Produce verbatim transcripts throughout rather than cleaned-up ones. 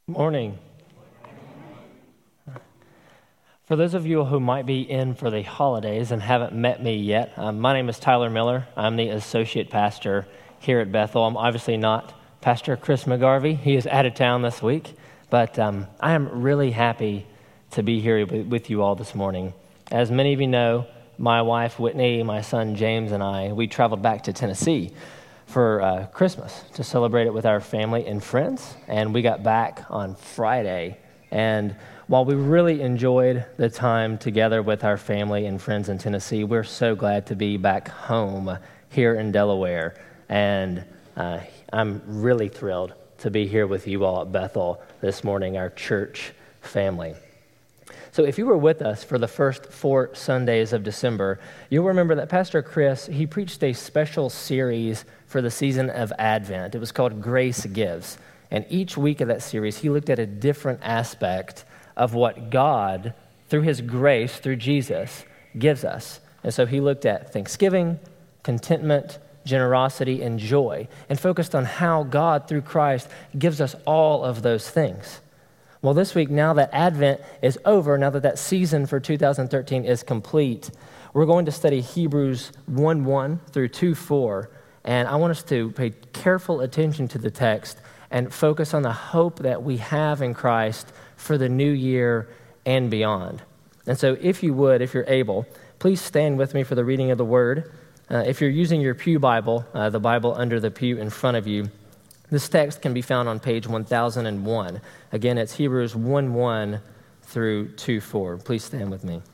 Morning. For those of you who might be in for the holidays and haven't met me yet, um, my name is Tyler Miller. I'm the associate pastor here at Bethel. I'm obviously not Pastor Chris McGarvey. He is out of town this week, but um, I am really happy to be here with you all this morning. As many of you know, my wife Whitney, my son James, and I, we traveled back to Tennessee for uh, Christmas to celebrate it with our family and friends, and we got back on Friday. And while we really enjoyed the time together with our family and friends in Tennessee, we're so glad to be back home here in Delaware. And uh, I'm really thrilled to be here with you all at Bethel this morning, our church family. So if you were with us for the first four Sundays of December, you'll remember that Pastor Chris, he preached a special series for the season of Advent. It was called Grace Gives. And each week of that series, he looked at a different aspect of what God, through his grace, through Jesus, gives us. And so he looked at thanksgiving, contentment, generosity, and joy, and focused on how God, through Christ, gives us all of those things. Well, this week, now that Advent is over, now that that season for two thousand thirteen is complete, we're going to study Hebrews one one through two four, and I want us to pay careful attention to the text and focus on the hope that we have in Christ for the new year and beyond. And so if you would, if you're able, please stand with me for the reading of the Word. Uh, if you're using your pew Bible, uh, the Bible under the pew in front of you, this text can be found on page one thousand one. Again, it's Hebrews one one through two four. Please stand with me.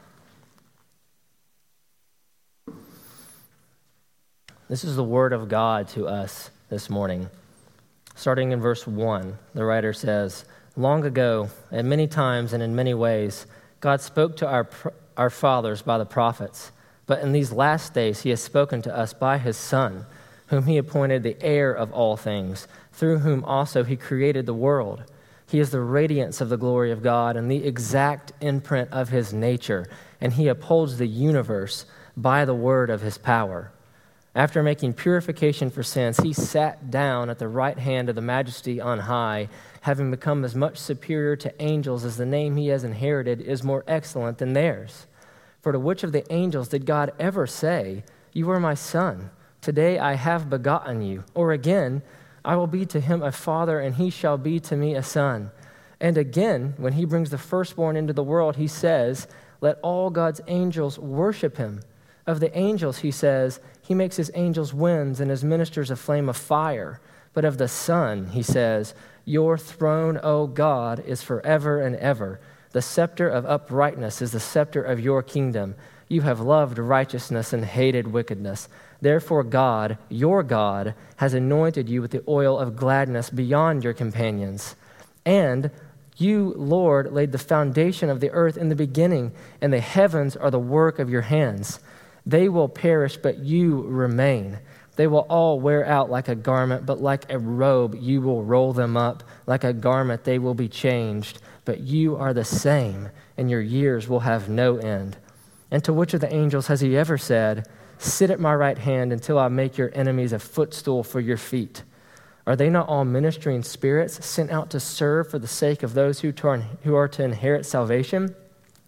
This is the word of God to us this morning. Starting in verse one, the writer says, "Long ago, and many times and in many ways, God spoke to our our fathers by the prophets, but in these last days he has spoken to us by his Son, whom he appointed the heir of all things, through whom also he created the world. He is the radiance of the glory of God and the exact imprint of his nature, and he upholds the universe by the word of his power. After making purification for sins, he sat down at the right hand of the Majesty on high, having become as much superior to angels as the name he has inherited is more excellent than theirs. For to which of the angels did God ever say, 'You are my son, today I have begotten you'? Or again, 'I will be to him a father, and he shall be to me a son'? And again, when he brings the firstborn into the world, he says, 'Let all God's angels worship him.' Of the angels, he says, 'He makes his angels winds and his ministers a flame of fire.' But of the Son, he says, 'Your throne, O God, is forever and ever. The scepter of uprightness is the scepter of your kingdom. You have loved righteousness and hated wickedness. Therefore God, your God, has anointed you with the oil of gladness beyond your companions. And you, Lord, laid the foundation of the earth in the beginning, and the heavens are the work of your hands. They will perish, but you remain. They will all wear out like a garment, but like a robe you will roll them up. Like a garment they will be changed, but you are the same, and your years will have no end. And to which of the angels has he ever said, 'Sit at my right hand until I make your enemies a footstool for your feet'? Are they not all ministering spirits sent out to serve for the sake of those who, turn, who are to inherit salvation?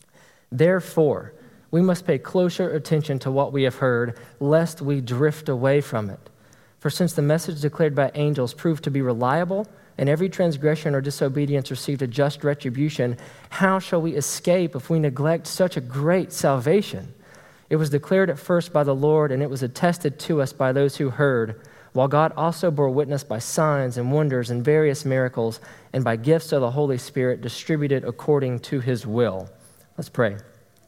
Therefore, we must pay closer attention to what we have heard, lest we drift away from it. For since the message declared by angels proved to be reliable, and every transgression or disobedience received a just retribution, how shall we escape if we neglect such a great salvation? It was declared at first by the Lord, and it was attested to us by those who heard, while God also bore witness by signs and wonders and various miracles, and by gifts of the Holy Spirit distributed according to his will." Let's pray.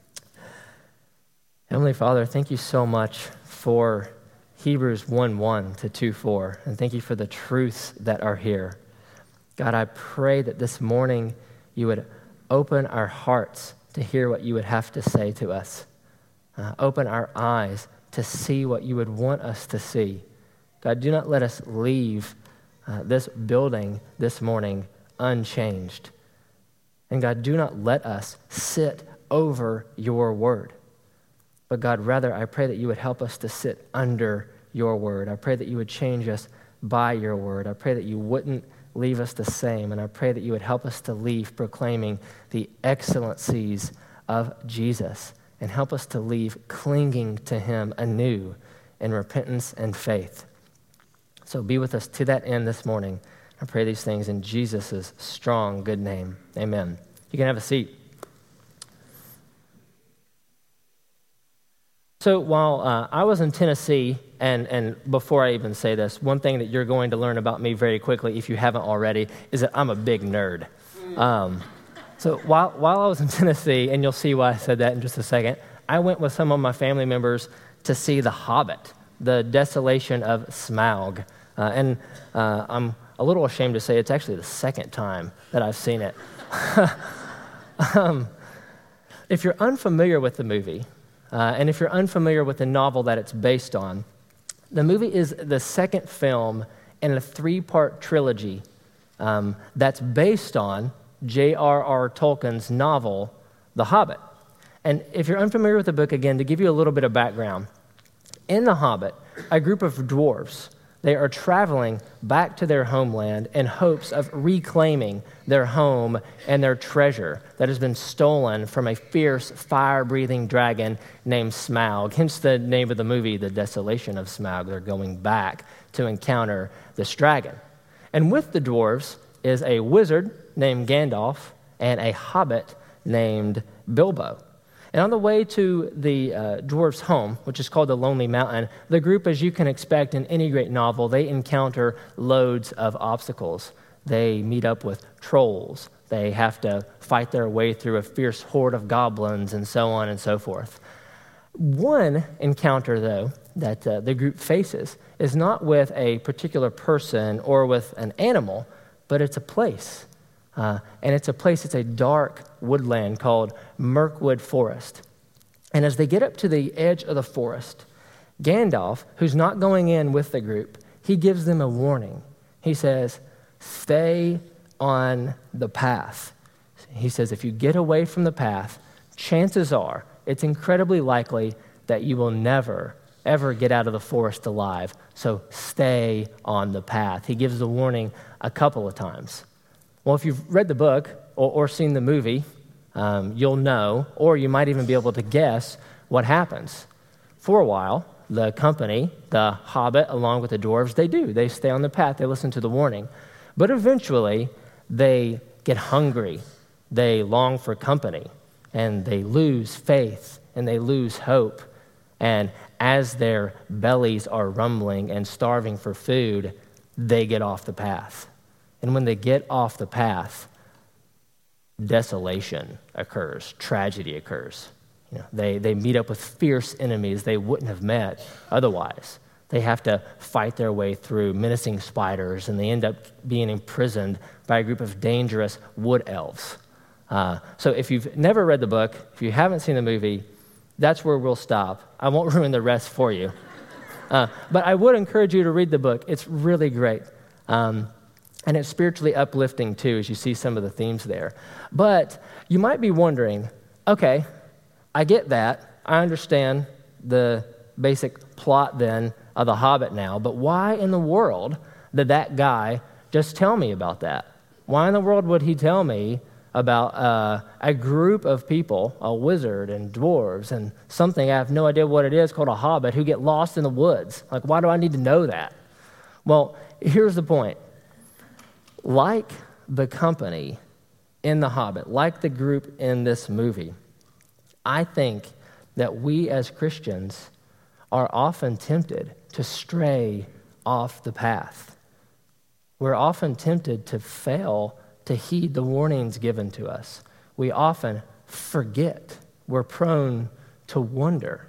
Heavenly Father, thank you so much for Hebrews one one to two four, and thank you for the truths that are here. God, I pray that this morning you would open our hearts to hear what you would have to say to us. Uh, open our eyes to see what you would want us to see. God, do not let us leave uh, this building this morning unchanged. And God, do not let us sit over your word. But God, rather, I pray that you would help us to sit under your word. I pray that you would change us by your word. I pray that you wouldn't leave us the same, and I pray that you would help us to leave proclaiming the excellencies of Jesus and help us to leave clinging to him anew in repentance and faith. So be with us to that end this morning. I pray these things in Jesus' strong, good name. Amen. You can have a seat. So while uh, I was in Tennessee, and, and before I even say this, one thing that you're going to learn about me very quickly, if you haven't already, is that I'm a big nerd. Um, so while while I was in Tennessee, and you'll see why I said that in just a second, I went with some of my family members to see The Hobbit, The Desolation of Smaug. Uh, and uh, I'm a little ashamed to say it's actually the second time that I've seen it. um, if you're unfamiliar with the movie, Uh, and if you're unfamiliar with the novel that it's based on, the movie is the second film in a three-part trilogy um, that's based on J R R Tolkien's novel, The Hobbit. And if you're unfamiliar with the book, again, to give you a little bit of background, in The Hobbit, a group of dwarves, they are traveling back to their homeland in hopes of reclaiming their home and their treasure that has been stolen from a fierce, fire-breathing dragon named Smaug. Hence the name of the movie, The Desolation of Smaug. They're going back to encounter this dragon. And with the dwarves is a wizard named Gandalf and a hobbit named Bilbo. And on the way to the uh, dwarves' home, which is called the Lonely Mountain, the group, as you can expect in any great novel, they encounter loads of obstacles. They meet up with trolls. They have to fight their way through a fierce horde of goblins and so on and so forth. One encounter, though, that uh, the group faces is not with a particular person or with an animal, but it's a place. Uh, and it's a place, it's a dark woodland called Mirkwood Forest. And as they get up to the edge of the forest, Gandalf, who's not going in with the group, he gives them a warning. He says, stay on the path. He says, if you get away from the path, chances are it's incredibly likely that you will never, ever get out of the forest alive. So stay on the path. He gives the warning a couple of times. Well, if you've read the book or, or seen the movie, um, you'll know, or you might even be able to guess what happens. For a while, the company, the Hobbit, along with the dwarves, they do. They stay on the path. They listen to the warning. But eventually, they get hungry. They long for company, and they lose faith, and they lose hope. And as their bellies are rumbling and starving for food, they get off the path. And when they get off the path, desolation occurs, tragedy occurs. You know, they, they meet up with fierce enemies they wouldn't have met otherwise. They have to fight their way through menacing spiders, and they end up being imprisoned by a group of dangerous wood elves. Uh, so if you've never read the book, if you haven't seen the movie, that's where we'll stop. I won't ruin the rest for you. Uh, but I would encourage you to read the book. It's really great. Um, And it's spiritually uplifting, too, as you see some of the themes there. But you might be wondering, okay, I get that. I understand the basic plot, then, of The Hobbit now. But why in the world did that guy just tell me about that? Why in the world would he tell me about uh, a group of people, a wizard and dwarves and something, I have no idea what it is, called a hobbit, who get lost in the woods? Like, why do I need to know that? Well, here's the point. Like the company in The Hobbit, like the group in this movie, I think that we as Christians are often tempted to stray off the path. We're often tempted to fail to heed the warnings given to us. We often forget. We're prone to wonder.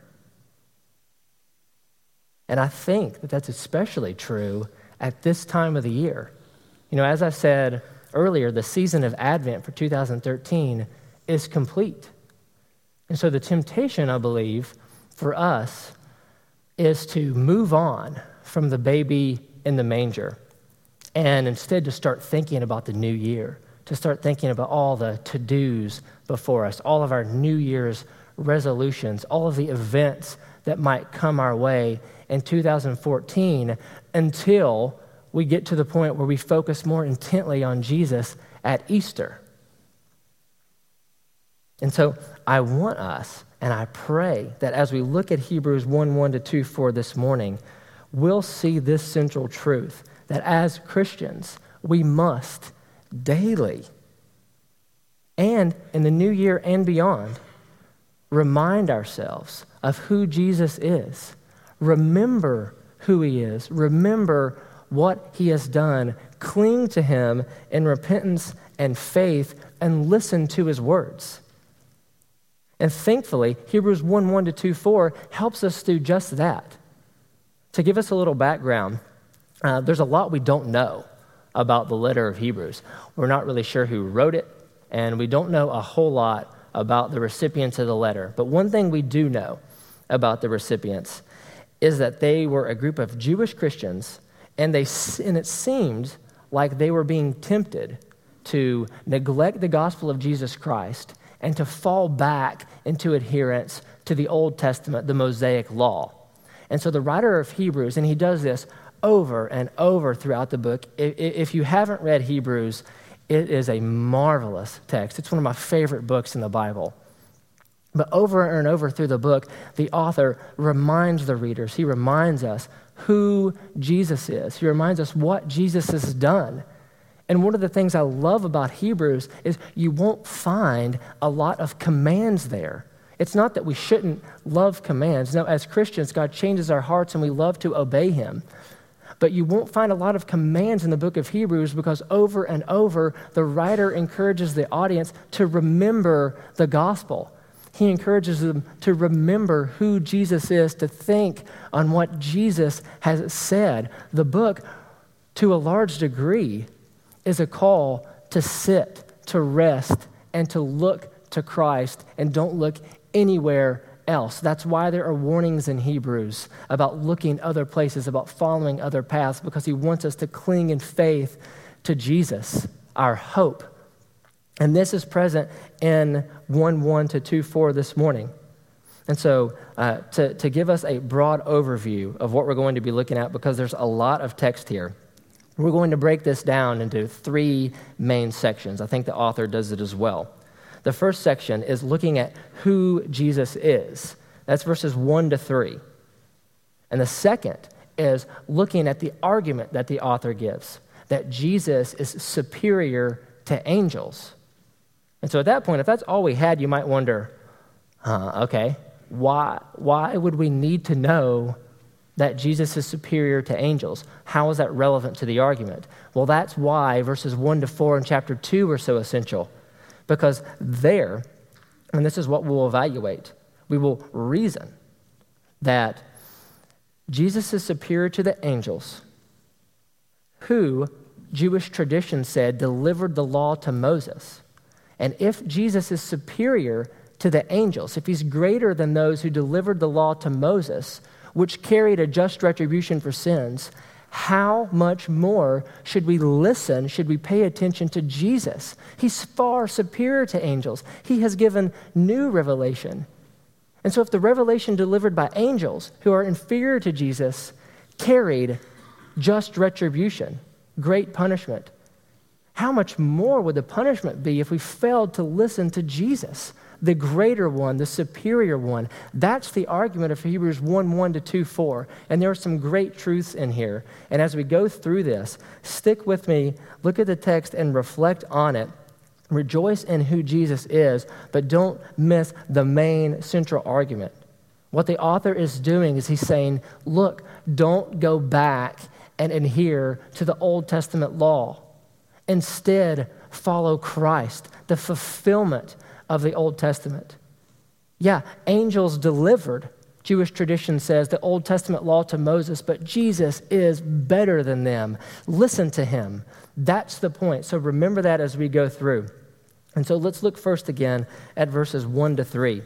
And I think that that's especially true at this time of the year. You know, as I said earlier, the season of Advent for two thousand thirteen is complete. And so the temptation, I believe, for us is to move on from the baby in the manger and instead to start thinking about the new year, to start thinking about all the to-dos before us, all of our New Year's resolutions, all of the events that might come our way in two thousand fourteen until we get to the point where we focus more intently on Jesus at Easter. And so I want us, and I pray that as we look at Hebrews one, one to two, four this morning, we'll see this central truth, that as Christians, we must daily, and in the new year and beyond, remind ourselves of who Jesus is. Remember who he is. Remember what he has done. Cling to him in repentance and faith and listen to his words. And thankfully, Hebrews one, one to two, four helps us do just that. To give us a little background, uh, there's a lot we don't know about the letter of Hebrews. We're not really sure who wrote it, and we don't know a whole lot about the recipients of the letter. But one thing we do know about the recipients is that they were a group of Jewish Christians, and they and it seemed like they were being tempted to neglect the gospel of Jesus Christ and to fall back into adherence to the Old Testament, the Mosaic law. And so the writer of Hebrews, and he does this over and over throughout the book. If you haven't read Hebrews, it is a marvelous text. It's one of my favorite books in the Bible. But over and over through the book, the author reminds the readers, he reminds us who Jesus is. He reminds us what Jesus has done. And one of the things I love about Hebrews is you won't find a lot of commands there. It's not that we shouldn't love commands. No, as Christians, God changes our hearts and we love to obey him. But you won't find a lot of commands in the book of Hebrews because over and over, the writer encourages the audience to remember the gospel. He encourages them to remember who Jesus is, to think on what Jesus has said. The book, to a large degree, is a call to sit, to rest, and to look to Christ, and don't look anywhere else. That's why there are warnings in Hebrews about looking other places, about following other paths, because he wants us to cling in faith to Jesus, our hope. And this is present in one, one to two, four this morning. And so uh, to, to give us a broad overview of what we're going to be looking at, because there's a lot of text here, we're going to break this down into three main sections. I think the author does it as well. The first section is looking at who Jesus is. That's verses one to three. And the second is looking at the argument that the author gives, that Jesus is superior to angels. And so at that point, if that's all we had, you might wonder, huh, okay, why, why would we need to know that Jesus is superior to angels? How is that relevant to the argument? Well, that's why verses one to four in chapter two are so essential. Because there, and this is what we'll evaluate, we will reason that Jesus is superior to the angels, who, Jewish tradition said, delivered the law to Moses. And if Jesus is superior to the angels, if he's greater than those who delivered the law to Moses, which carried a just retribution for sins, how much more should we listen, should we pay attention to Jesus? He's far superior to angels. He has given new revelation. And so if the revelation delivered by angels, who are inferior to Jesus, carried just retribution, great punishment, how much more would the punishment be if we failed to listen to Jesus, the greater one, the superior one? That's the argument of Hebrews one, one to two, four. And there are some great truths in here. And as we go through this, stick with me, look at the text and reflect on it. Rejoice in who Jesus is, but don't miss the main central argument. What the author is doing is he's saying, look, don't go back and adhere to the Old Testament law. Instead, follow Christ, the fulfillment of the Old Testament. Yeah, angels delivered, Jewish tradition says, the Old Testament law to Moses, but Jesus is better than them. Listen to him. That's the point. So remember that as we go through. And so let's look first again at verses one to three.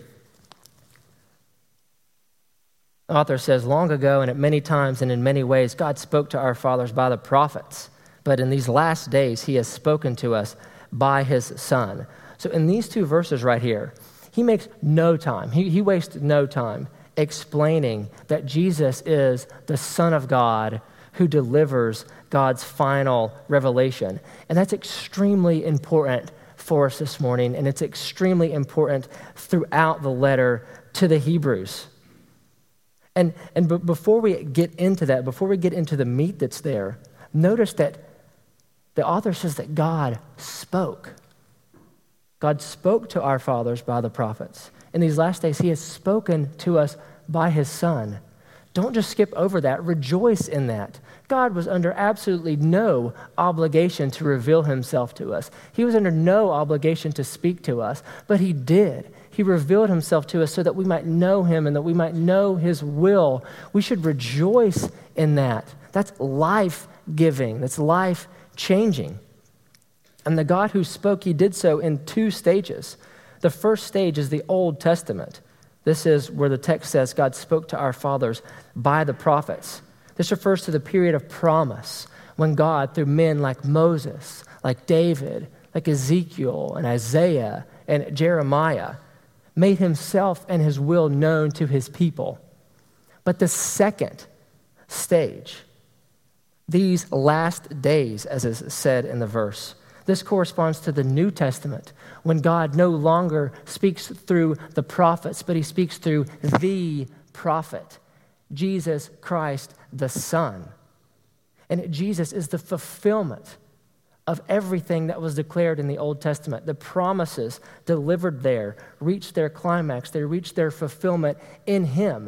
The author says, long ago and at many times and in many ways, God spoke to our fathers by the prophets. But in these last days, he has spoken to us by his Son. So in these two verses right here, he makes no time, he, he wastes no time explaining that Jesus is the Son of God who delivers God's final revelation. And that's extremely important for us this morning, and it's extremely important throughout the letter to the Hebrews. And, and b- before we get into that, before we get into the meat that's there, notice that the author says that God spoke. God spoke to our fathers by the prophets. In these last days, he has spoken to us by his Son. Don't just skip over that. Rejoice in that. God was under absolutely no obligation to reveal himself to us. He was under no obligation to speak to us, but he did. He revealed himself to us so that we might know him and that we might know his will. We should rejoice in that. That's life-giving. That's life-changing. And the God who spoke, he did so in two stages. The first stage is the Old Testament. This is where the text says God spoke to our fathers by the prophets. This refers to the period of promise when God, through men like Moses, like David, like Ezekiel and Isaiah and Jeremiah, made himself and his will known to his people. But the second stage, these last days, as is said in the verse, this corresponds to the New Testament, when God no longer speaks through the prophets, but he speaks through the prophet, Jesus Christ, the Son. And Jesus is the fulfillment of everything that was declared in the Old Testament. The promises delivered there reached their climax. They reached their fulfillment in him.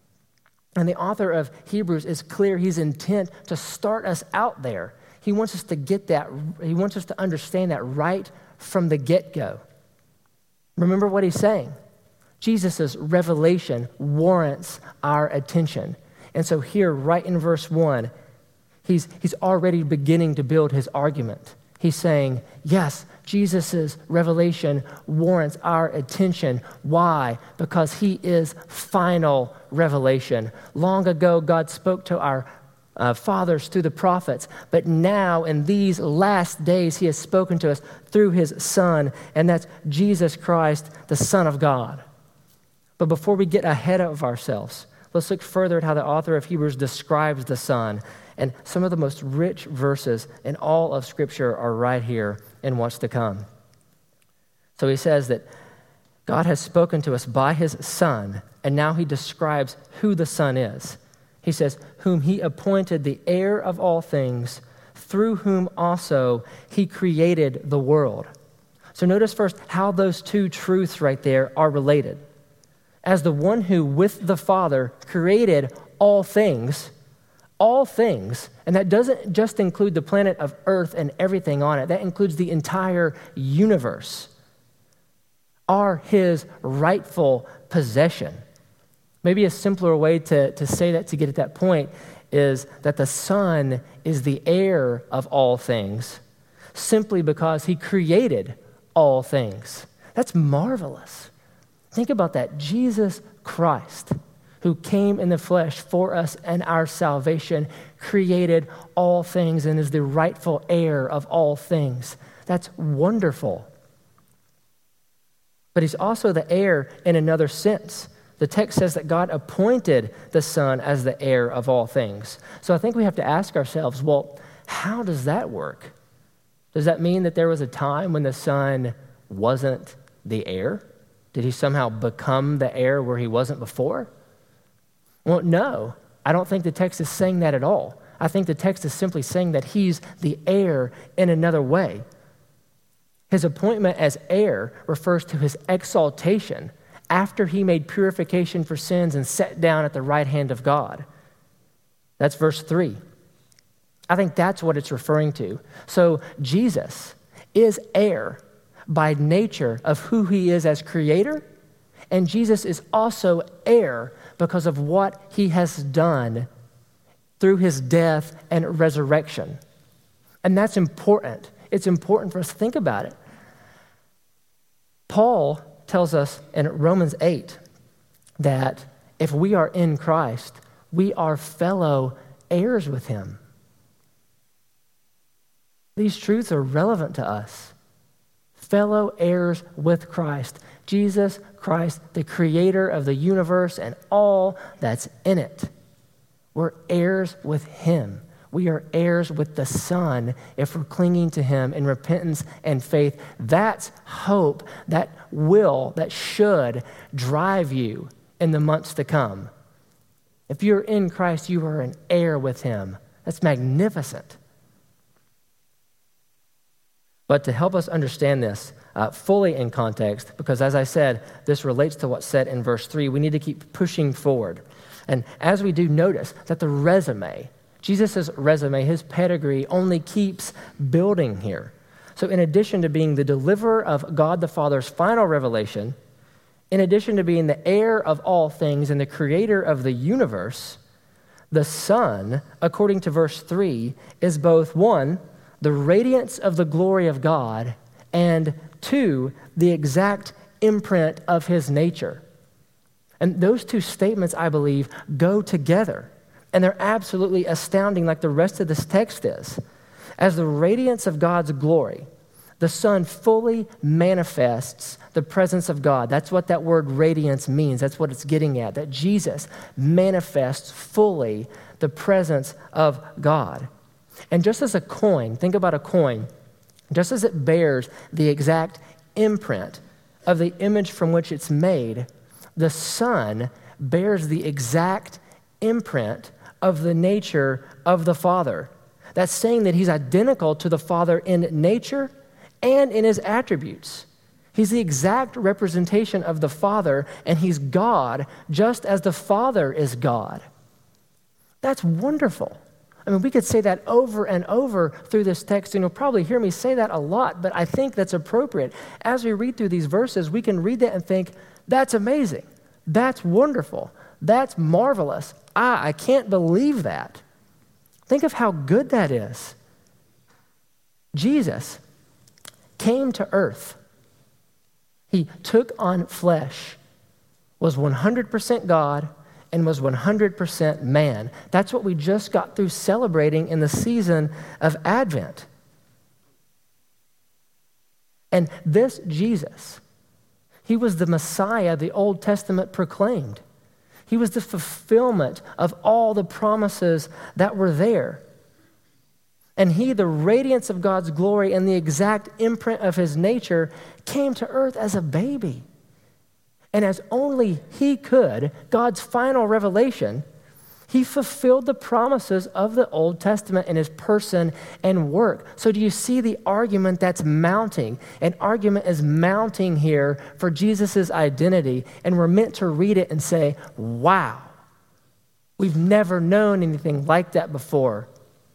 And the author of Hebrews is clear. He's intent to start us out there. He wants us to get that. He wants us to understand that right from the get-go. Remember what he's saying. Jesus' revelation warrants our attention. And so here, right in verse one, he's, he's already beginning to build his argument. He's saying, yes, Jesus' revelation warrants our attention. Why? Because he is final revelation. Long ago, God spoke to our Uh, fathers through the prophets, but now in these last days he has spoken to us through his Son, and that's Jesus Christ, the Son of God. But before we get ahead of ourselves, let's look further at how the author of Hebrews describes the Son, and some of the most rich verses in all of Scripture are right here in what's to come. So he says that God has spoken to us by his Son, and now he describes who the Son is. He says, whom he appointed the heir of all things, through whom also he created the world. So notice first how those two truths right there are related. As the one who with the Father created all things, all things, and that doesn't just include the planet of Earth and everything on it, that includes the entire universe, are his rightful possession. Maybe a simpler way to, to say that, to get at that point, is that the Son is the heir of all things simply because he created all things. That's marvelous. Think about that. Jesus Christ, who came in the flesh for us and our salvation, created all things and is the rightful heir of all things. That's wonderful. But he's also the heir in another sense. The text says that God appointed the Son as the heir of all things. So I think we have to ask ourselves, well, how does that work? Does that mean that there was a time when the Son wasn't the heir? Did he somehow become the heir where he wasn't before? Well, no. I don't think the text is saying that at all. I think the text is simply saying that he's the heir in another way. His appointment as heir refers to his exaltation after he made purification for sins and sat down at the right hand of God. That's verse three. I think that's what it's referring to. So Jesus is heir by nature of who he is as creator, and Jesus is also heir because of what he has done through his death and resurrection. And that's important. It's important for us to think about it. Paul tells us in Romans eight that if we are in Christ, we are fellow heirs with him. These truths are relevant to us. Fellow heirs with Christ. Jesus Christ, the creator of the universe and all that's in it. We're heirs with him. We are heirs with the Son if we're clinging to him in repentance and faith. That's hope, that will, that should drive you in the months to come. If you're in Christ, you are an heir with him. That's magnificent. But to help us understand this uh, fully in context, because as I said, this relates to what's said in verse three, we need to keep pushing forward. And as we do, notice that the resume, Jesus' resume, his pedigree only keeps building here. So in addition to being the deliverer of God the Father's final revelation, in addition to being the heir of all things and the creator of the universe, the Son, according to verse three, is both one, the radiance of the glory of God, and two, the exact imprint of his nature. And those two statements, I believe, go together. And they're absolutely astounding like the rest of this text is. As the radiance of God's glory, the Son fully manifests the presence of God. That's what that word radiance means. That's what it's getting at, that Jesus manifests fully the presence of God. And just as a coin, think about a coin, just as it bears the exact imprint of the image from which it's made, the Son bears the exact imprint of the nature of the Father. That's saying that he's identical to the Father in nature and in his attributes. He's the exact representation of the Father, and he's God just as the Father is God. That's wonderful. I mean, we could say that over and over through this text, and you'll probably hear me say that a lot, but I think that's appropriate. As we read through these verses, we can read that and think, that's amazing. That's wonderful. That's marvelous. Ah, I can't believe that. Think of how good that is. Jesus came to earth. He took on flesh, was one hundred percent God, and was one hundred percent man. That's what we just got through celebrating in the season of Advent. And this Jesus, he was the Messiah the Old Testament proclaimed. He was the fulfillment of all the promises that were there. And he, the radiance of God's glory and the exact imprint of his nature, came to earth as a baby. And as only he could, God's final revelation, he fulfilled the promises of the Old Testament in his person and work. So do you see the argument that's mounting? An argument is mounting here for Jesus' identity, and we're meant to read it and say, wow, we've never known anything like that before.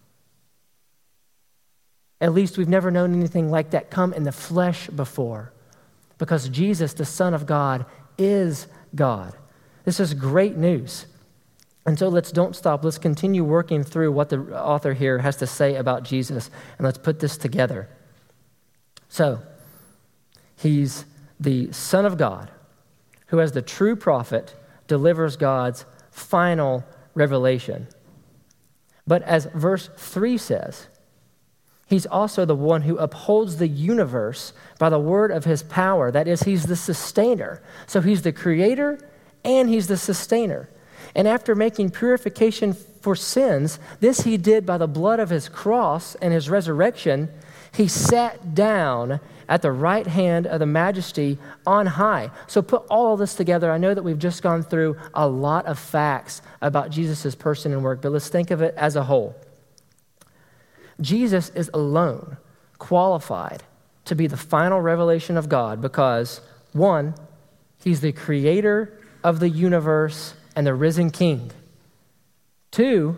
At least we've never known anything like that come in the flesh before, because Jesus, the Son of God, is God. This is great news. And so let's don't stop. Let's continue working through what the author here has to say about Jesus, and let's put this together. So, he's the Son of God, who as the true prophet delivers God's final revelation. But as verse three says, he's also the one who upholds the universe by the word of his power. That is, he's the sustainer. So he's the creator and he's the sustainer. And after making purification for sins, this he did by the blood of his cross and his resurrection. He sat down at the right hand of the majesty on high. So put all of this together. I know that we've just gone through a lot of facts about Jesus' person and work, but let's think of it as a whole. Jesus is alone qualified to be the final revelation of God because, one, he's the creator of the universe and the risen king. Two,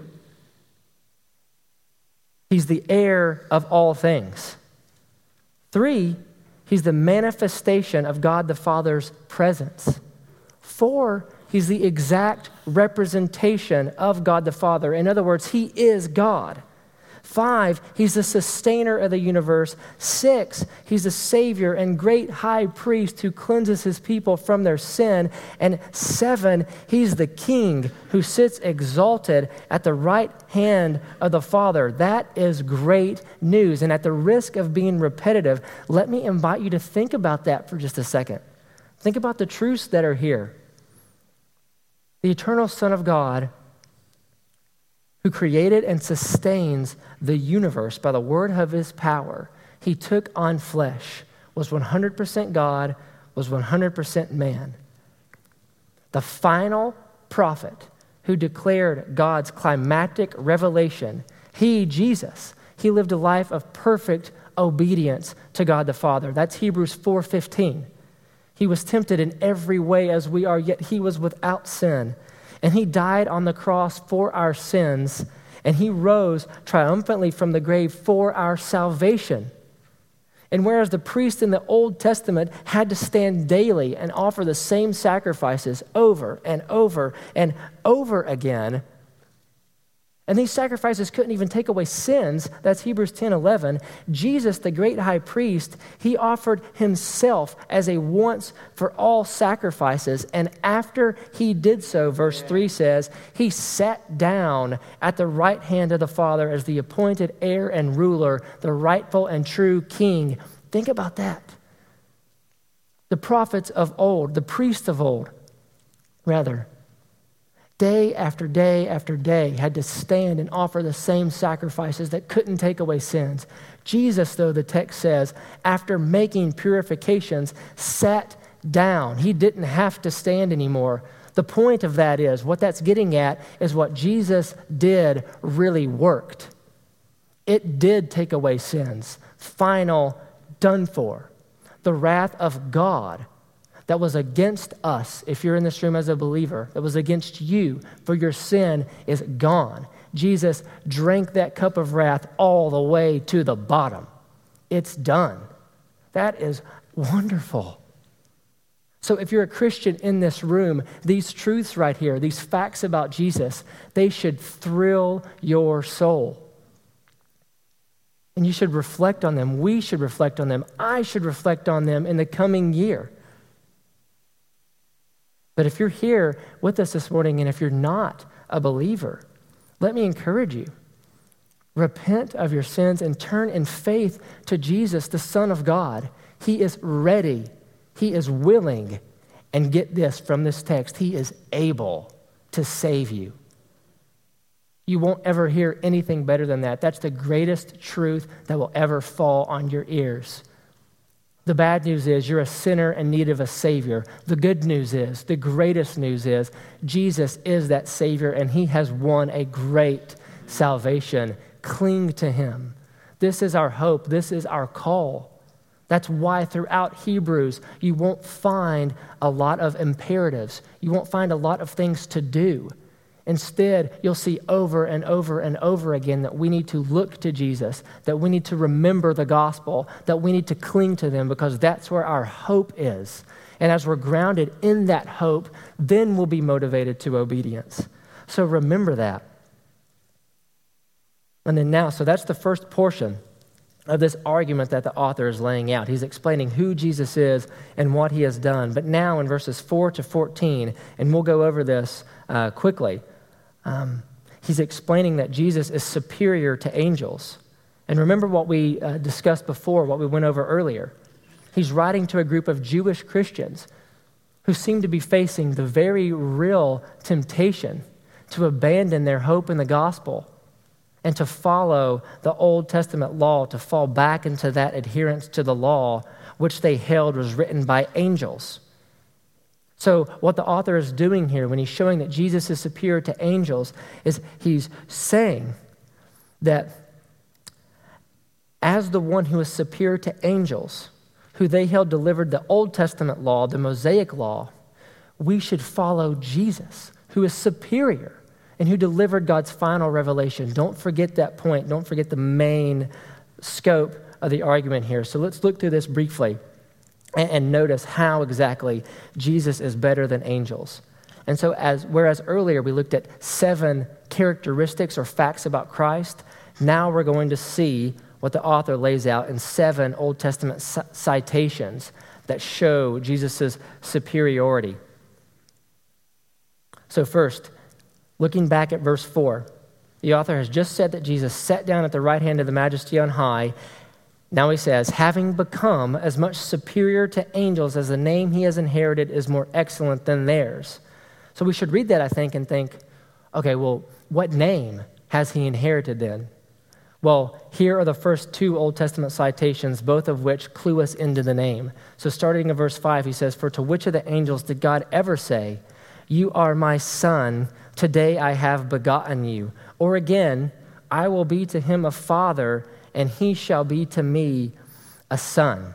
he's the heir of all things. Three, he's the manifestation of God the Father's presence. Four, he's the exact representation of God the Father. In other words, he is God. Five, he's the sustainer of the universe. Six, he's the Savior and great high priest who cleanses his people from their sin. And seven, he's the King who sits exalted at the right hand of the Father. That is great news. And at the risk of being repetitive, let me invite you to think about that for just a second. Think about the truths that are here. The eternal Son of God who created and sustains the universe by the word of his power, he took on flesh, was one hundred percent God, was one hundred percent man. The final prophet who declared God's climactic revelation, he, Jesus, he lived a life of perfect obedience to God the Father. That's Hebrews four fifteen. He was tempted in every way as we are, yet he was without sin. And he died on the cross for our sins, and he rose triumphantly from the grave for our salvation. And whereas the priest in the Old Testament had to stand daily and offer the same sacrifices over and over and over again, and these sacrifices couldn't even take away sins, that's Hebrews ten eleven, Jesus, the great high priest, he offered himself as a once for all sacrifices. And after he did so, verse three says, he sat down at the right hand of the Father as the appointed heir and ruler, the rightful and true king. Think about that. The prophets of old, the priests of old, rather, day after day after day, had to stand and offer the same sacrifices that couldn't take away sins. Jesus, though, the text says, after making purifications, sat down. He didn't have to stand anymore. The point of that is, what that's getting at is what Jesus did really worked. It did take away sins. Final, done for. The wrath of God that was against us, if you're in this room as a believer, that was against you, for your sin is gone. Jesus drank that cup of wrath all the way to the bottom. It's done. That is wonderful. So if you're a Christian in this room, these truths right here, these facts about Jesus, they should thrill your soul. And you should reflect on them. We should reflect on them. I should reflect on them in the coming year. But if you're here with us this morning, and if you're not a believer, let me encourage you. Repent of your sins and turn in faith to Jesus, the Son of God. He is ready. He is willing. And get this from this text, he is able to save you. You won't ever hear anything better than that. That's the greatest truth that will ever fall on your ears. The bad news is you're a sinner in need of a Savior. The good news is, the greatest news is, Jesus is that Savior, and he has won a great salvation. Cling to him. This is our hope. This is our call. That's why throughout Hebrews, you won't find a lot of imperatives. You won't find a lot of things to do. Instead, you'll see over and over and over again that we need to look to Jesus, that we need to remember the gospel, that we need to cling to them, because that's where our hope is. And as we're grounded in that hope, then we'll be motivated to obedience. So remember that. And then now, so that's the first portion of this argument that the author is laying out. He's explaining who Jesus is and what he has done. But now in verses four to fourteen, and we'll go over this uh, quickly, Um, he's explaining that Jesus is superior to angels. And remember what we uh, discussed before, what we went over earlier. He's writing to a group of Jewish Christians who seem to be facing the very real temptation to abandon their hope in the gospel and to follow the Old Testament law, to fall back into that adherence to the law, which they held was written by angels. So what the author is doing here when he's showing that Jesus is superior to angels is he's saying that as the one who is superior to angels, who they held delivered the Old Testament law, the Mosaic law, we should follow Jesus, who is superior and who delivered God's final revelation. Don't forget that point. Don't forget the main scope of the argument here. So let's look through this briefly and notice how exactly Jesus is better than angels. And so as whereas earlier we looked at seven characteristics or facts about Christ, now we're going to see what the author lays out in seven Old Testament citations that show Jesus' superiority. So first, looking back at verse four, the author has just said that Jesus sat down at the right hand of the Majesty on high. Now he says, having become as much superior to angels as the name he has inherited is more excellent than theirs. So we should read that, I think, and think, okay, well, what name has he inherited then? Well, here are the first two Old Testament citations, both of which clue us into the name. So starting in verse five, he says, "For to which of the angels did God ever say, 'You are my son, today I have begotten you'? Or again, 'I will be to him a father, and he shall be to me a son'?"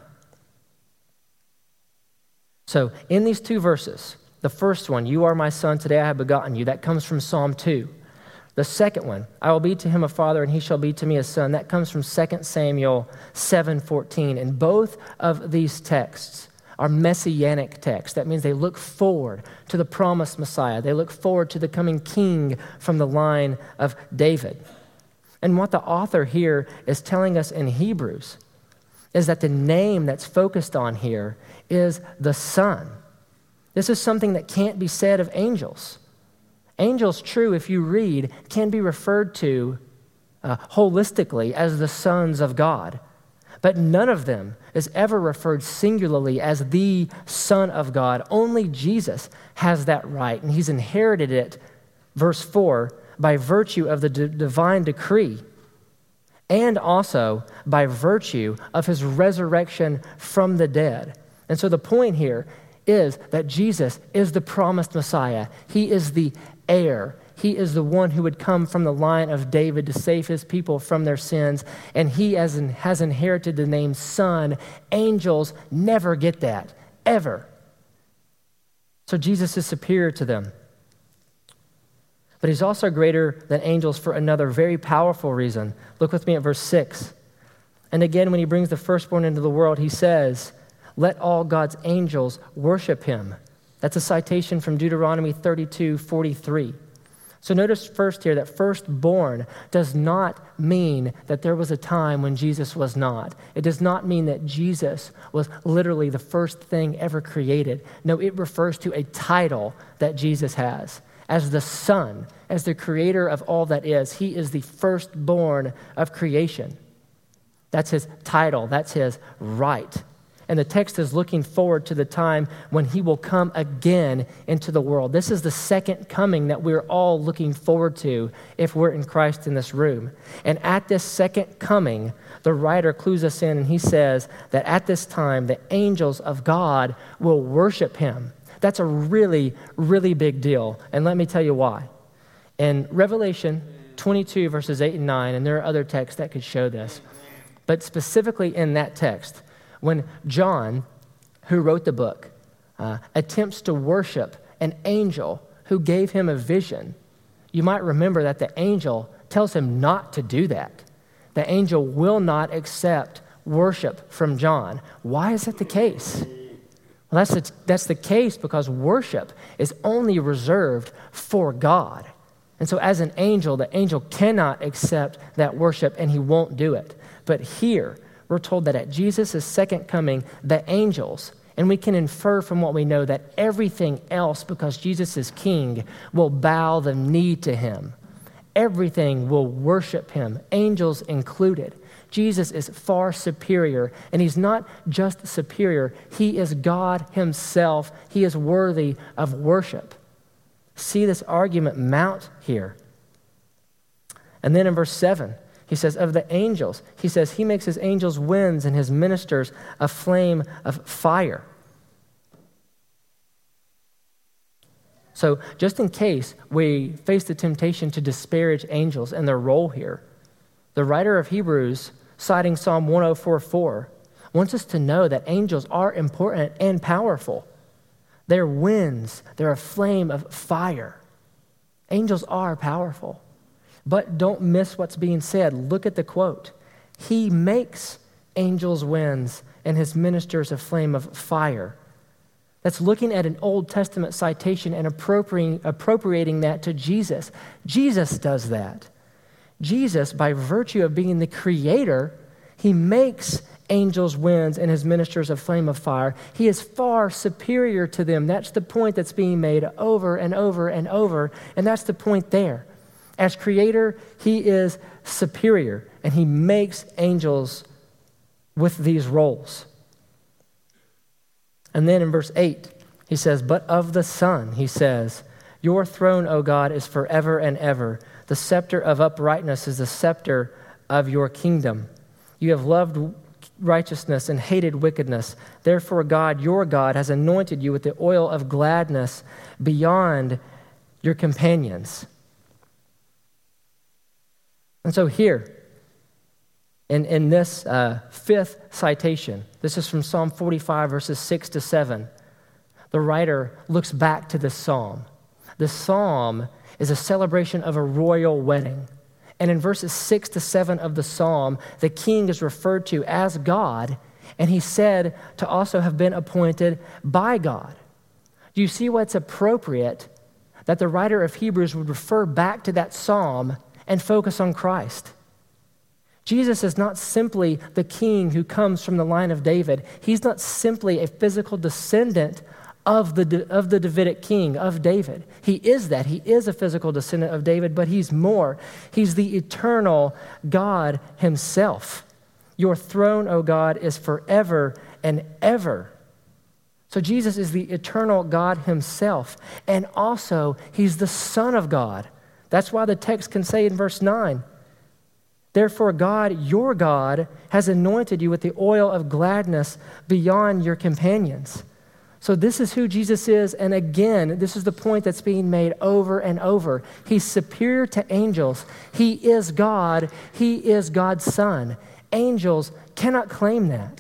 So in these two verses, the first one, "You are my son, today I have begotten you," that comes from Psalm two. The second one, "I will be to him a father, and he shall be to me a son," that comes from Second Samuel seven fourteen. And both of these texts are messianic texts. That means they look forward to the promised Messiah. They look forward to the coming king from the line of David. And what the author here is telling us in Hebrews is that the name that's focused on here is the Son. This is something that can't be said of angels. Angels, true, if you read, can be referred to uh, holistically as the sons of God. But none of them is ever referred singularly as the Son of God. Only Jesus has that right, and he's inherited it, verse four, by virtue of the d- divine decree, and also by virtue of his resurrection from the dead. And so the point here is that Jesus is the promised Messiah. He is the heir. He is the one who would come from the line of David to save his people from their sins, and he as in, has inherited the name Son. Angels never get that, ever. So Jesus is superior to them. But he's also greater than angels for another very powerful reason. Look with me at verse six. "And again, when he brings the firstborn into the world, he says, 'Let all God's angels worship him.'" That's a citation from Deuteronomy thirty-two forty-three. So notice first here that firstborn does not mean that there was a time when Jesus was not. It does not mean that Jesus was literally the first thing ever created. No, it refers to a title that Jesus has. As the Son, as the creator of all that is, he is the firstborn of creation. That's his title. That's his right. And the text is looking forward to the time when he will come again into the world. This is the second coming that we're all looking forward to if we're in Christ in this room. And at this second coming, the writer clues us in, and he says that at this time, the angels of God will worship him. That's a really, really big deal. And let me tell you why. In Revelation twenty-two, verses eight and nine, and there are other texts that could show this, but specifically in that text, when John, who wrote the book, uh, attempts to worship an angel who gave him a vision, you might remember that the angel tells him not to do that. The angel will not accept worship from John. Why is that the case? Well, that's the, that's the case because worship is only reserved for God. And so as an angel, the angel cannot accept that worship, and he won't do it. But here, we're told that at Jesus' second coming, the angels, and we can infer from what we know that everything else, because Jesus is king, will bow the knee to him. Everything will worship him, angels included. Jesus is far superior, and he's not just superior. He is God himself. He is worthy of worship. See this argument mount here. And then in verse seven, he says, of the angels, he says, he makes his angels winds and his ministers a flame of fire. So just in case we face the temptation to disparage angels and their role here, the writer of Hebrews, citing Psalm one oh four four, wants us to know that angels are important and powerful. They're winds. They're a flame of fire. Angels are powerful. But don't miss what's being said. Look at the quote. He makes angels winds and his ministers a flame of fire. That's looking at an Old Testament citation and appropriating, appropriating that to Jesus. Jesus does that. Jesus, by virtue of being the creator, he makes angels winds and his ministers a flame of fire. He is far superior to them. That's the point that's being made over and over and over, and that's the point there. As creator, he is superior, and he makes angels with these roles. And then in verse eight, he says, but of the Son, he says, your throne, O God, is forever and ever. The scepter of uprightness is the scepter of your kingdom. You have loved righteousness and hated wickedness. Therefore, God, your God, has anointed you with the oil of gladness beyond your companions. And so here, in, in this uh, fifth citation, this is from Psalm forty-five, verses six to seven, the writer looks back to this psalm. The psalm is a celebration of a royal wedding. And in verses six to seven of the psalm, the king is referred to as God, and he's said to also have been appointed by God. Do you see why it's appropriate that the writer of Hebrews would refer back to that psalm and focus on Christ? Jesus is not simply the king who comes from the line of David. He's not simply a physical descendant of the, of the Davidic king, of David. He is that. He is a physical descendant of David, but he's more. He's the eternal God himself. Your throne, O God, is forever and ever. So Jesus is the eternal God himself, and also he's the Son of God. That's why the text can say in verse nine, therefore God, your God, has anointed you with the oil of gladness beyond your companions. So this is who Jesus is, and again, this is the point that's being made over and over. He's superior to angels. He is God. He is God's Son. Angels cannot claim that.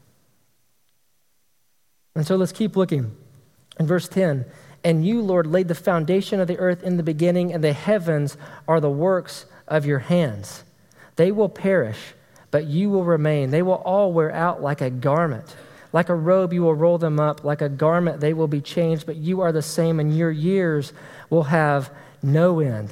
And so let's keep looking. In verse ten, and you, Lord, laid the foundation of the earth in the beginning, and the heavens are the works of your hands. They will perish, but you will remain. They will all wear out like a garment. Like a robe, you will roll them up. Like a garment, they will be changed, but you are the same, and your years will have no end.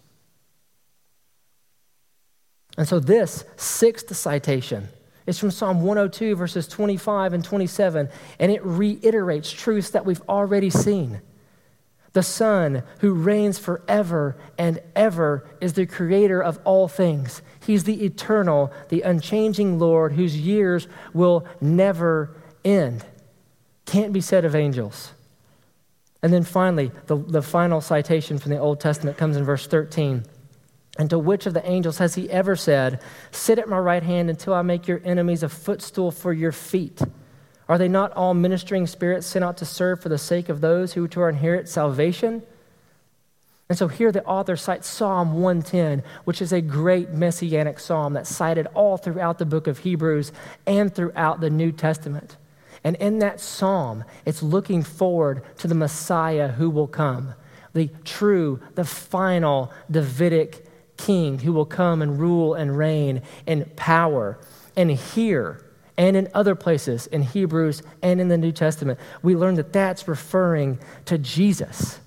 And so this sixth citation is from Psalm one oh two, verses twenty-five and twenty-seven, and it reiterates truths that we've already seen. The Son who reigns forever and ever is the creator of all things. He's the eternal, the unchanging Lord whose years will never end. Can't be said of angels. And then finally, the, the final citation from the Old Testament comes in verse thirteen. And to which of the angels has he ever said, sit at my right hand until I make your enemies a footstool for your feet? Are they not all ministering spirits sent out to serve for the sake of those who to inherit salvation? And so here the author cites Psalm one ten, which is a great messianic psalm that's cited all throughout the book of Hebrews and throughout the New Testament. And in that psalm, it's looking forward to the Messiah who will come, the true, the final Davidic king who will come and rule and reign in power. And here, and in other places, in Hebrews and in the New Testament, we learn that that's referring to Jesus.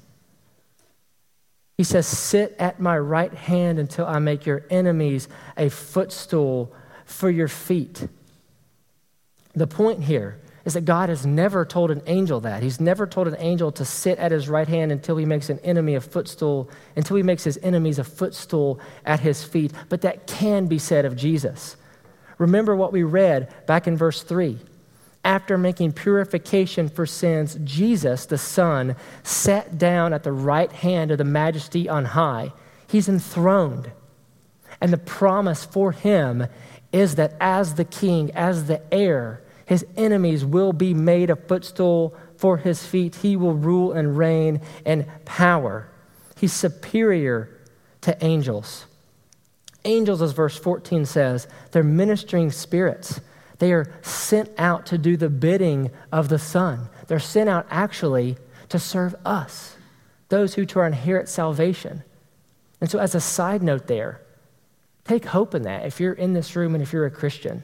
He says, sit at my right hand until I make your enemies a footstool for your feet. The point here is that God has never told an angel that. He's never told an angel to sit at his right hand until he makes an enemy a footstool, until he makes his enemies a footstool at his feet. But that can be said of Jesus. Remember what we read back in verse three. After making purification for sins, Jesus, the Son, sat down at the right hand of the Majesty on high. He's enthroned. And the promise for him is that as the King, as the heir, his enemies will be made a footstool for his feet. He will rule and reign in power. He's superior to angels. Angels, as verse fourteen says, they're ministering spirits. They are sent out to do the bidding of the Son. They're sent out actually to serve us, those who to inherit salvation. And so as a side note there, take hope in that if you're in this room and if you're a Christian.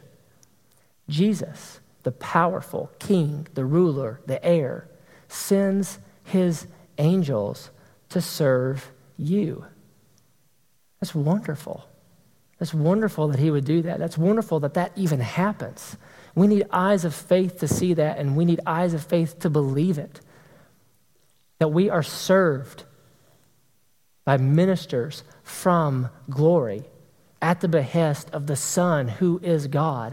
Jesus, the powerful king, the ruler, the heir, sends his angels to serve you. That's wonderful. That's wonderful that he would do that. That's wonderful that that even happens. We need eyes of faith to see that, and we need eyes of faith to believe it. That we are served by ministers from glory at the behest of the Son who is God.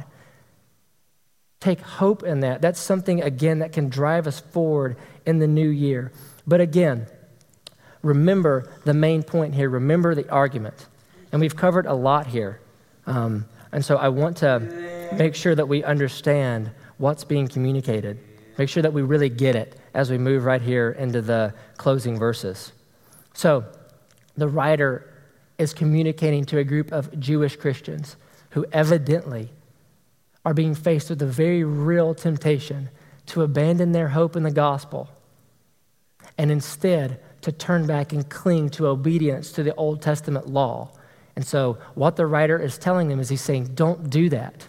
Take hope in that. That's something, again, that can drive us forward in the new year. But again, remember the main point here. Remember the argument. And we've covered a lot here. Um, and so I want to make sure that we understand what's being communicated. Make sure that we really get it as we move right here into the closing verses. So the writer is communicating to a group of Jewish Christians who evidently are being faced with a very real temptation to abandon their hope in the gospel and instead to turn back and cling to obedience to the Old Testament law. And so what the writer is telling them is he's saying, don't do that.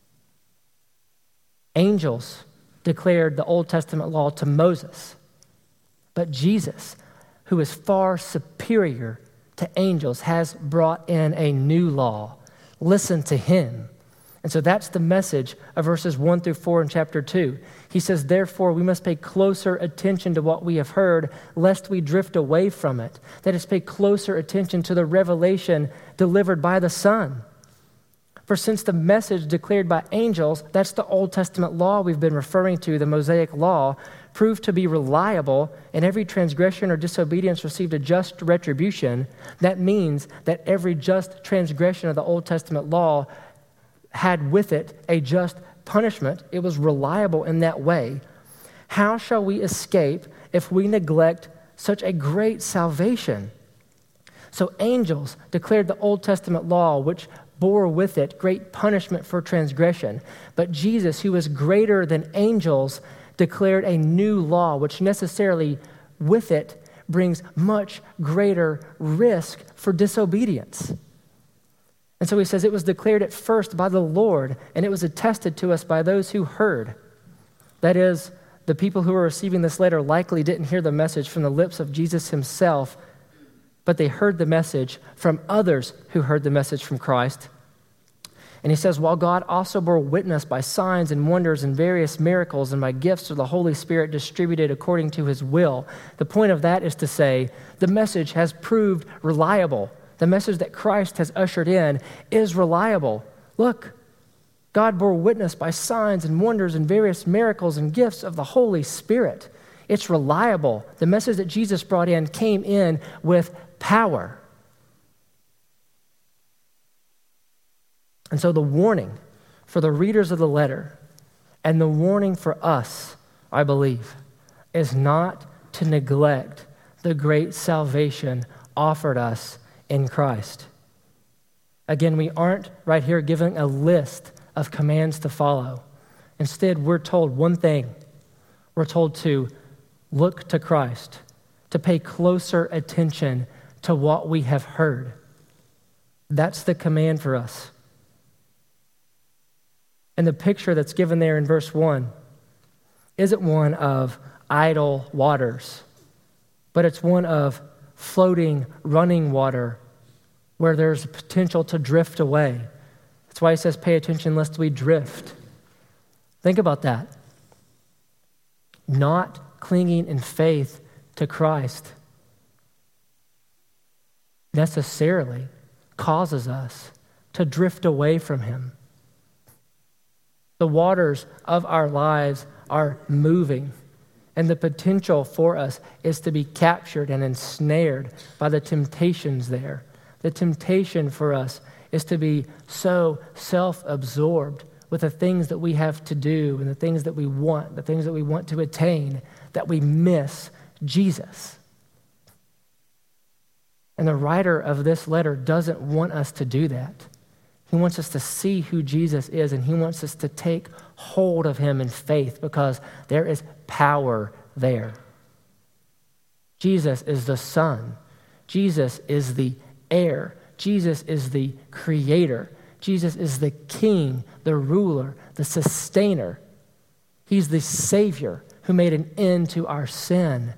Angels declared the Old Testament law to Moses, but Jesus, who is far superior to angels, has brought in a new law. Listen to him. And so that's the message of verses one through four in chapter two. He says, therefore, we must pay closer attention to what we have heard, lest we drift away from it. That is, pay closer attention to the revelation delivered by the Son. For since the message declared by angels, that's the Old Testament law we've been referring to, the Mosaic law, proved to be reliable, and every transgression or disobedience received a just retribution, that means that every just transgression of the Old Testament law had with it a just punishment. It was reliable in that way. How shall we escape if we neglect such a great salvation? So angels declared the Old Testament law, which bore with it great punishment for transgression. But Jesus, who is greater than angels, declared a new law, which necessarily with it brings much greater risk for disobedience. And so he says it was declared at first by the Lord, and it was attested to us by those who heard. That is, the people who were receiving this letter likely didn't hear the message from the lips of Jesus himself, but they heard the message from others who heard the message from Christ. And he says, while God also bore witness by signs and wonders and various miracles and by gifts of the Holy Spirit distributed according to his will. The point of that is to say, the message has proved reliable. The message that Christ has ushered in is reliable. Look, God bore witness by signs and wonders and various miracles and gifts of the Holy Spirit. It's reliable. The message that Jesus brought in came in with power. And so the warning for the readers of the letter and the warning for us, I believe, is not to neglect the great salvation offered us in Christ. Again, we aren't right here giving a list of commands to follow. Instead, we're told one thing. We're told to look to Christ, to pay closer attention to what we have heard. That's the command for us. And the picture that's given there in verse one isn't one of idle waters, but it's one of floating, running water where there's potential to drift away. That's why he says, pay attention lest we drift. Think about that. Not clinging in faith to Christ necessarily causes us to drift away from him. The waters of our lives are moving, and the potential for us is to be captured and ensnared by the temptations there. The temptation for us is to be so self-absorbed with the things that we have to do and the things that we want, the things that we want to attain, that we miss Jesus. And the writer of this letter doesn't want us to do that. He wants us to see who Jesus is, and he wants us to take hold of him in faith because there is power there. Jesus is the Son. Jesus is the heir. Jesus is the creator. Jesus is the king, the ruler, the sustainer. He's the Savior who made an end to our sin.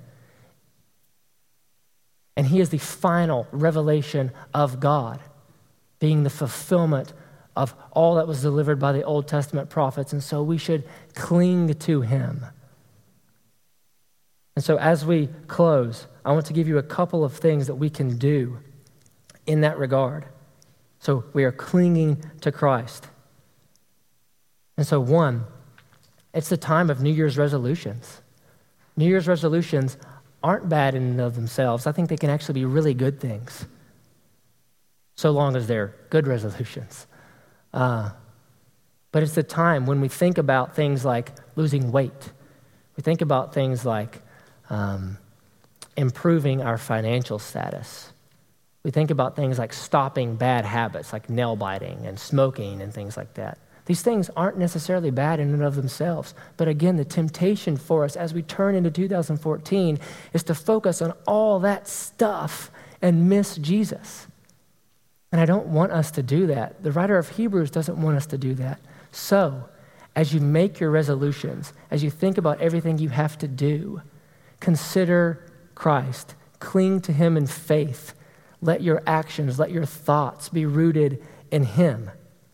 And he is the final revelation of God, being the fulfillment of all that was delivered by the Old Testament prophets. And so we should cling to him. And so as we close, I want to give you a couple of things that we can do in that regard. So we are clinging to Christ. And so one, it's the time of New Year's resolutions. New Year's resolutions aren't bad in and of themselves. I think they can actually be really good things, so long as they're good resolutions. Uh, but it's the time when we think about things like losing weight. We think about things like um, improving our financial status. We think about things like stopping bad habits, like nail biting and smoking and things like that. These things aren't necessarily bad in and of themselves. But again, the temptation for us as we turn into two thousand fourteen is to focus on all that stuff and miss Jesus. And I don't want us to do that. The writer of Hebrews doesn't want us to do that. So, as you make your resolutions, as you think about everything you have to do, consider Christ. Cling to him in faith. Let your actions, let your thoughts be rooted in him.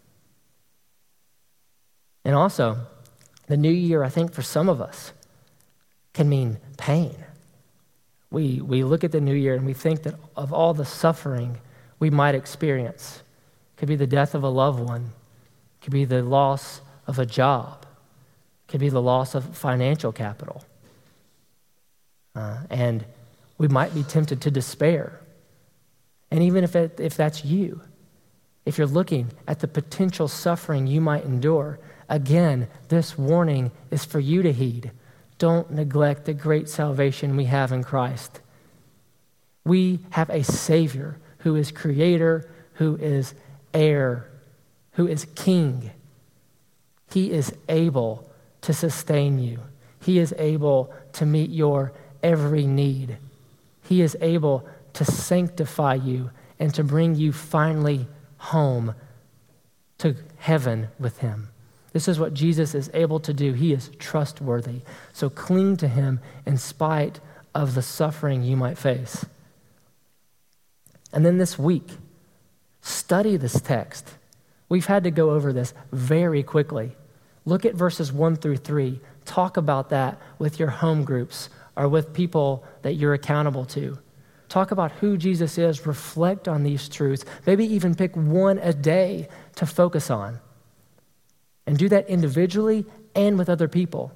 And also, the new year, I think for some of us, can mean pain. We, we look at the new year and we think that of all the suffering we might experience, it could be the death of a loved one, it could be the loss of a job, it could be the loss of financial capital. Uh, and we might be tempted to despair. And even if it, if that's you, if you're looking at the potential suffering you might endure, again, this warning is for you to heed. Don't neglect the great salvation we have in Christ. We have a Savior who is creator, who is heir, who is king. He is able to sustain you. He is able to meet your every need. He is able to sanctify you and to bring you finally home to heaven with him. This is what Jesus is able to do. He is trustworthy. So cling to him in spite of the suffering you might face. And then this week, study this text. We've had to go over this very quickly. Look at verses one through three. Talk about that with your home groups or with people that you're accountable to. Talk about who Jesus is. Reflect on these truths. Maybe even pick one a day to focus on. And do that individually and with other people.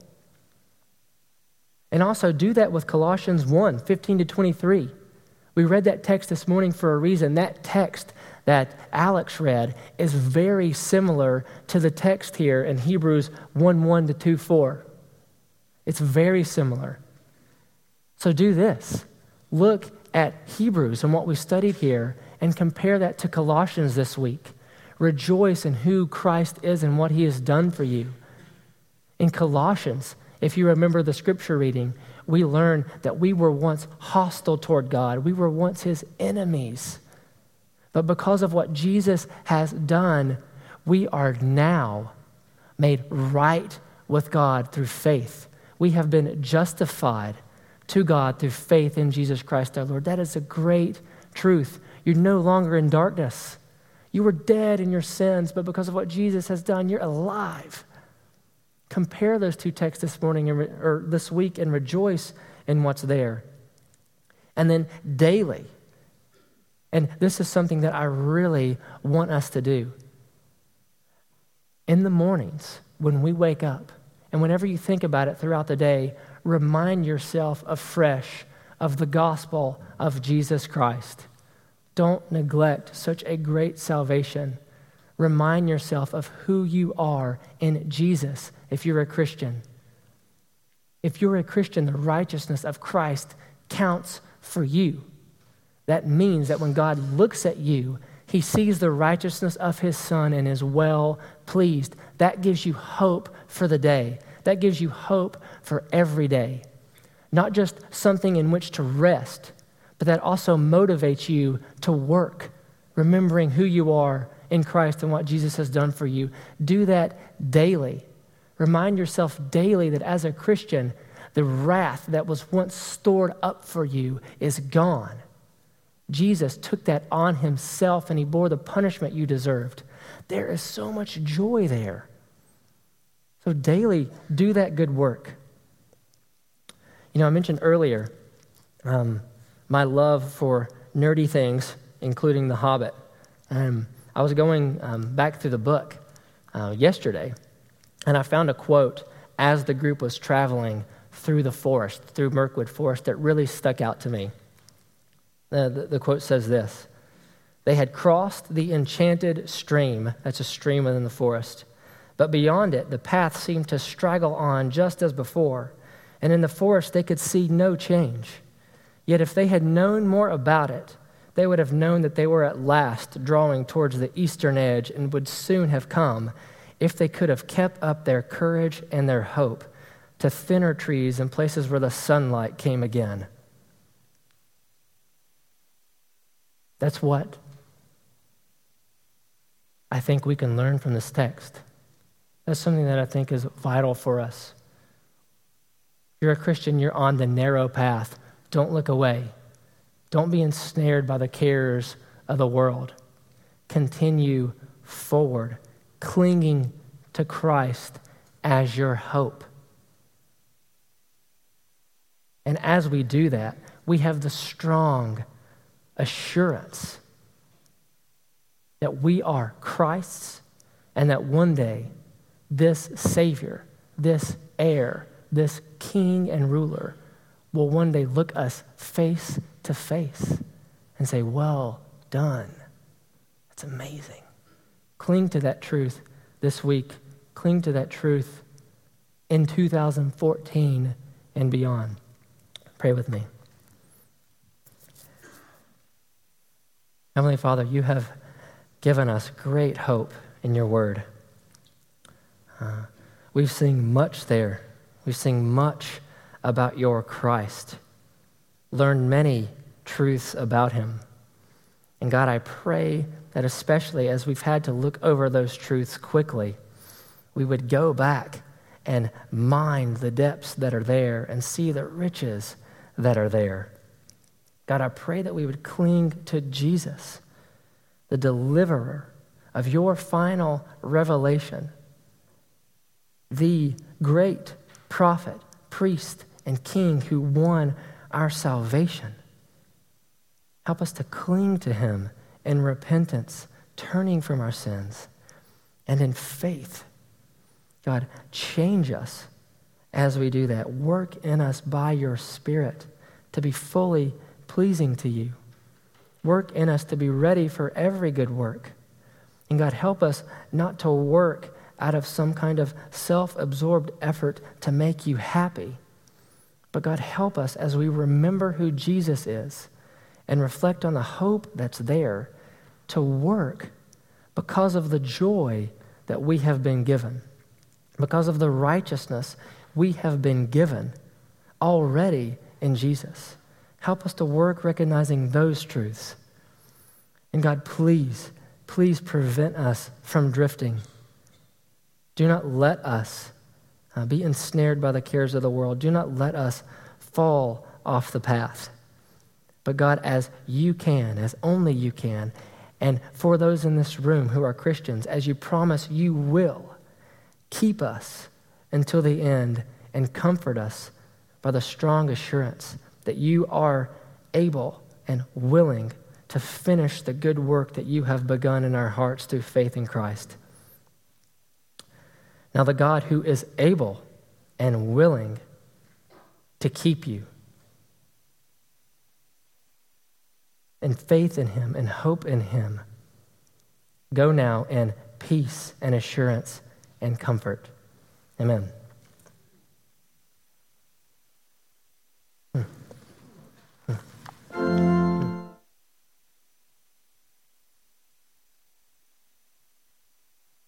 And also do that with Colossians one, fifteen to twenty-three. We read that text this morning for a reason. That text that Alex read is very similar to the text here in Hebrews one, one to two, four. It's very similar. So do this. Look at Hebrews and what we studied here and compare that to Colossians this week. Rejoice in who Christ is and what he has done for you. In Colossians, if you remember the scripture reading, we learn that we were once hostile toward God. We were once his enemies. But because of what Jesus has done, we are now made right with God through faith. We have been justified to God through faith in Jesus Christ our Lord. That is a great truth. You're no longer in darkness. You were dead in your sins, but because of what Jesus has done, you're alive. Compare those two texts this morning and re- or this week and rejoice in what's there. And then daily, and this is something that I really want us to do. In the mornings, when we wake up, and whenever you think about it throughout the day, remind yourself afresh of the gospel of Jesus Christ. Don't neglect such a great salvation. Remind yourself of who you are in Jesus if you're a Christian. If you're a Christian, the righteousness of Christ counts for you. That means that when God looks at you, he sees the righteousness of his Son and is well pleased. That gives you hope for the day. That gives you hope for every day. Not just something in which to rest, but that also motivates you to work, remembering who you are in Christ and what Jesus has done for you. Do that daily. Remind yourself daily that as a Christian, the wrath that was once stored up for you is gone. Jesus took that on himself and he bore the punishment you deserved. There is so much joy there. So daily, do that good work. You know, I mentioned earlier um, my love for nerdy things, including The Hobbit. Um, I was going um, back through the book uh, yesterday, and I found a quote as the group was traveling through the forest, through Mirkwood Forest, that really stuck out to me. Uh, the, the quote says this: "They had crossed the enchanted stream," that's a stream within the forest, "but beyond it, the path seemed to straggle on just as before, and in the forest they could see no change. Yet if they had known more about it, they would have known that they were at last drawing towards the eastern edge and would soon have come if they could have kept up their courage and their hope to thinner trees and places where the sunlight came again." That's what I think we can learn from this text. That's something that I think is vital for us. If you're a Christian, you're on the narrow path. Don't look away. Don't be ensnared by the cares of the world. Continue forward, clinging to Christ as your hope. And as we do that, we have the strong assurance that we are Christ's and that one day this Savior, this heir, this King and ruler will one day look us face to face and say, "Well done." That's amazing. Cling to that truth this week. Cling to that truth in two thousand fourteen and beyond. Pray with me. Heavenly Father, you have given us great hope in your word. Uh, we've seen much there. We've seen much about your Christ, learned many truths about him. And God, I pray that especially as we've had to look over those truths quickly, we would go back and mine the depths that are there and see the riches that are there. God, I pray that we would cling to Jesus, the deliverer of your final revelation, the great prophet, priest, and king who won our salvation. Help us to cling to him in repentance, turning from our sins, and in faith. God, change us as we do that. Work in us by your Spirit to be fully pleasing to you. Work in us to be ready for every good work. And God, help us not to work out of some kind of self-absorbed effort to make you happy. But God, help us as we remember who Jesus is and reflect on the hope that's there to work because of the joy that we have been given, because of the righteousness we have been given already in Jesus. Help us to work recognizing those truths. And God, please, please prevent us from drifting. Do not let us uh, be ensnared by the cares of the world. Do not let us fall off the path. But God, as you can, as only you can, and for those in this room who are Christians, as you promise you will, keep us until the end and comfort us by the strong assurance that you are able and willing to finish the good work that you have begun in our hearts through faith in Christ. Now, the God who is able and willing to keep you in faith in him and hope in him, go now in peace and assurance and comfort. Amen.